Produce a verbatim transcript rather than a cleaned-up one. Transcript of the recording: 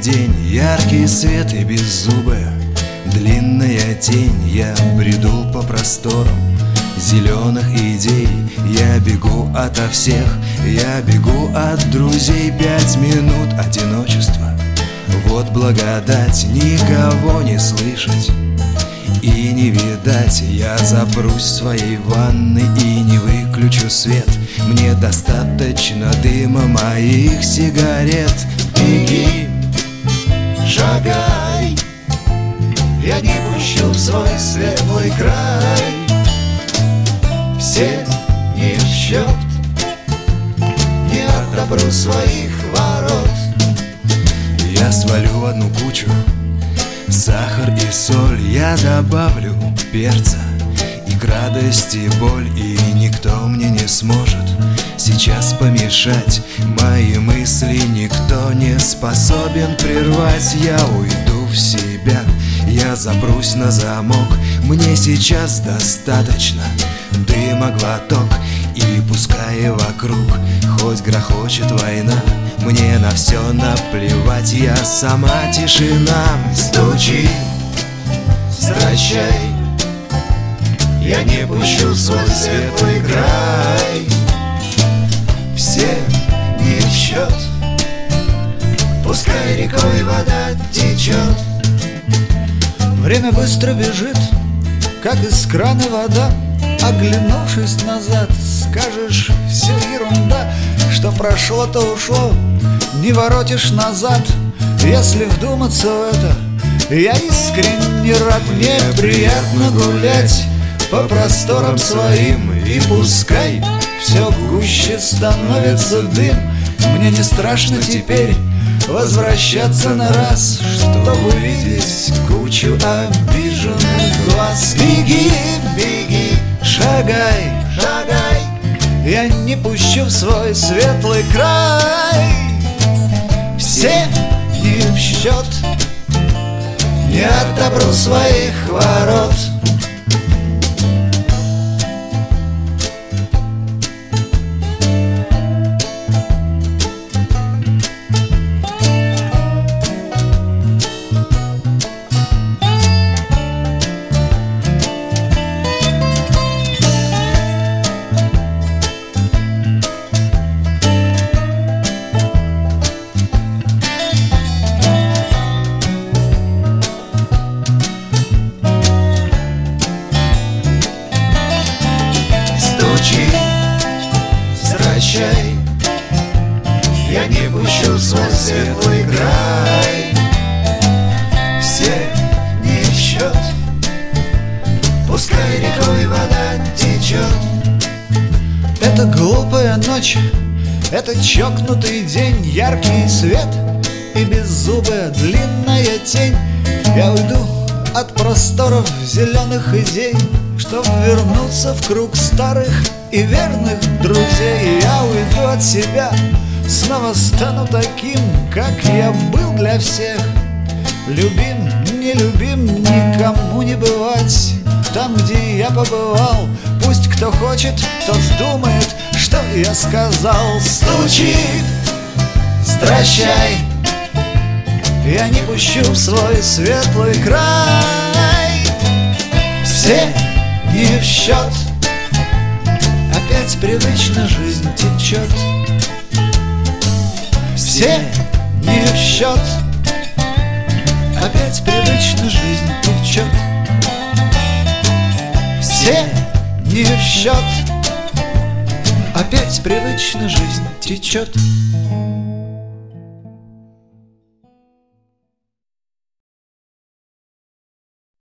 день, яркий свет и беззубая длинная тень. Я бреду по просторам зеленых идей. Я бегу ото всех, я бегу от друзей. Пять минут одиночества, вот благодать. Никого не слышать и не видать. Я запрусь в своей ванной и не выключу свет. Мне достаточно дыма моих сигарет. Беги, шагай, я не пущу в свой светлый край. Все не в счет, не отопру своих ворот. Я свалю в одну кучу сахар и соль. Я добавлю перца и к радости боль. И никто мне не сможет сейчас помешать. Мои мысли никто не способен прервать. Я уйду в себя, я запрусь на замок. Мне сейчас достаточно дыма глоток. И пускай вокруг хоть грохочет война, мне на все наплевать, я сама тишина. Стучи, стращай, я не пущу в свой светлый край. Все не в счет, пускай рекой вода течет. Время быстро бежит, как из крана вода. Оглянувшись назад, скажешь, все ерунда. Что прошло, то ушло, не воротишь назад. Если вдуматься в это, я искренне рад. Мне приятно гулять по просторам своим. И пускай все гуще становится дым, мне не страшно теперь возвращаться на раз, чтобы видеть кучу обиженных глаз. Беги, беги, шагай, шагай, я не пущу в свой светлый край. все Не в счет, не отопру своих ворот. Стучи, стращай, я не пущу в свой светлый край. Все не в счет, пускай рекой вода течет. это глупая ночь, это чокнутый день. Яркий свет и беззубая длинная тень. Я уйду от просторов зеленых идей, чтоб вернуться в круг старых и верных друзей. Я уйду от себя, снова стану таким, как я был для всех. Любим, не любим, никому не бывать там, где я побывал. Пусть кто хочет, тот думает, что я сказал. Стучи, стращай, я не пущу в свой светлый край. все Не в счет, опять привычно жизнь течет. все Не в счет, опять привычно жизнь течет. все Не в счет, опять привычно жизнь течет.